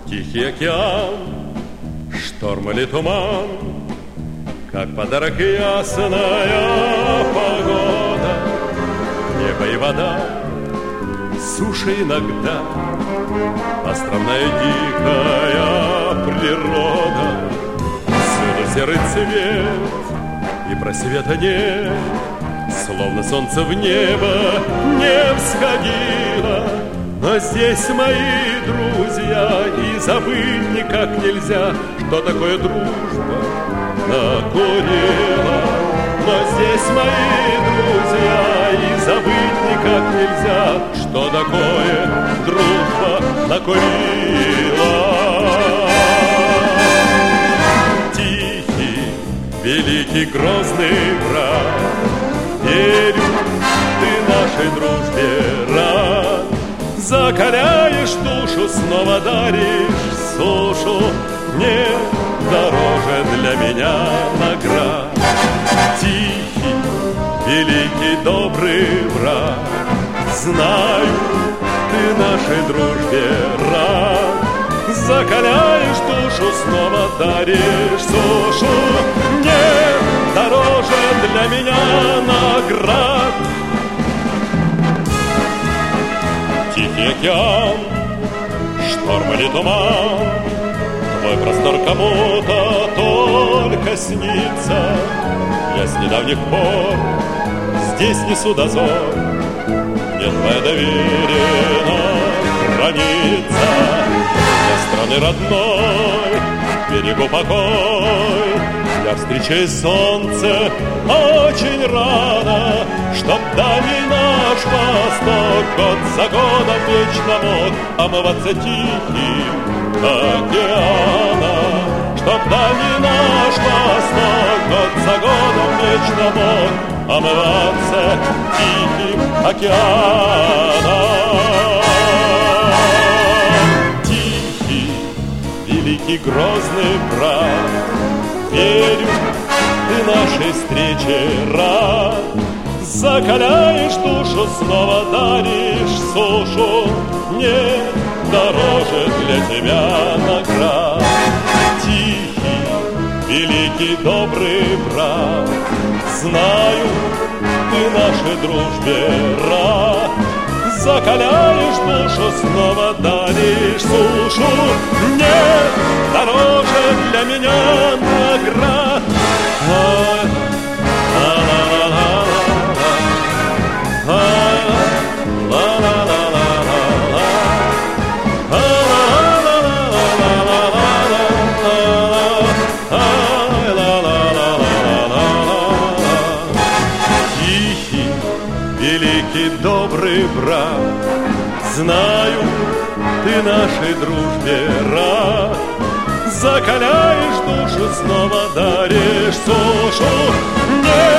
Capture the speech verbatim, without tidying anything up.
Тихий океан, шторм или туман, как подарок ясная погода. Небо и вода, суша иногда, островная дикая природа. Всюду серый цвет, и просвета нет, словно солнце в небо не всходило. Но здесь мои друзья, и забыть никак нельзя, что такое дружба накурила. Но здесь мои друзья, и забыть никак нельзя, что такое дружба накурила. Тихий, великий, грозный враг, верю, ты нашей дружбе рад. Закаляешь душу, снова даришь сушу, не дороже для меня наград. Тихий, великий, добрый враг, знаю, ты нашей дружбе рад. Закаляешь душу, снова даришь сушу, не дороже для меня наград. Тихий океан, шторм или туман, твой простор кому-то только снится. Я с недавних пор здесь несу дозор, мне твое доверие хранится. Для страны родной, берегу покой, я встречаю солнце очень рано, чтоб дальний наш восток год за годом вечно мог омываться тихим океаном. Чтоб дальний наш восток год за годом вечно мог омываться тихим океаном. Тихий, великий, грозный брат, верю, ты нашей встрече рад. Закаляешь душу, снова даришь сушу, не дороже для тебя наград. Тихий, великий, добрый брат, знаю, ты нашей дружбе рад. Закаляешь душу, снова даришь сушу, не дороже для меня наград. Тихий, великий, добрый брат, знаю, ты нашей дружбе рад. Закаляешь душу, снова даришь сушу, не